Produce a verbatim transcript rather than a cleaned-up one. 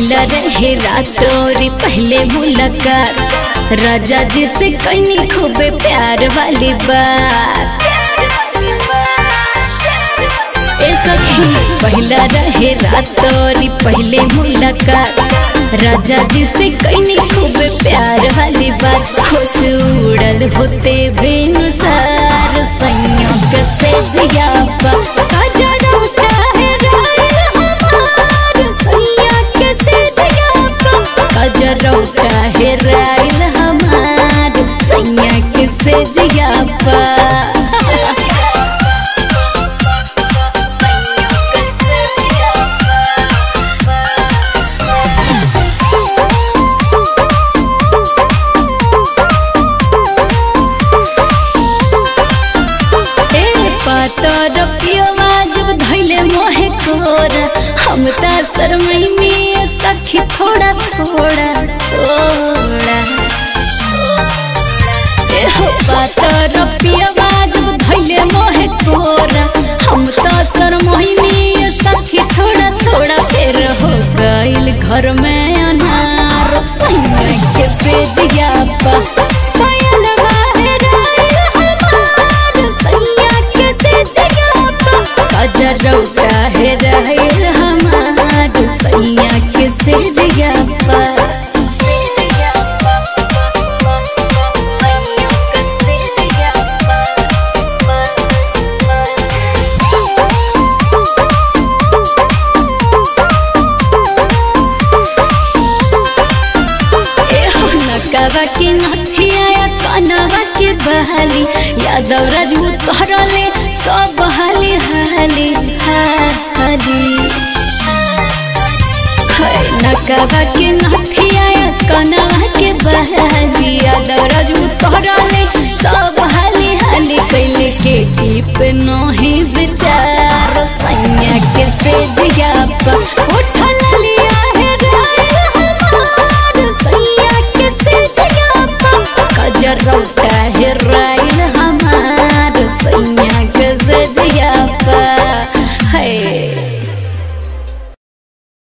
पहला रहे रात और पहले मुलाकात राजा जी से कहीं खूबे प्यार वाली बात। पहला रहे रात और पहले मुलाकात राजा जी से कहीं खूबे प्यार वाली बात। खुश उड़ल होते बेनुसार संयोग से जियापा कजरौटा है राइल हमार सैया के से जियापा। जब धैले मोहे कोरा हम ता शरमई में सखी थोड़ा थोड़ा थोड़ा हो पातर पियवा जब धैले मोहे कोरा हम ता शरमई में सखी थोड़ा थोड़ा फिर हो गइल घर में अनार सैया के से जियापा। कजरौटा है राइल हमार सैया के से जियापा। नकवा के नथिया कनवा के बहाली यादव राजपूत करले सब हाली हाली हाली नकवा के नथिया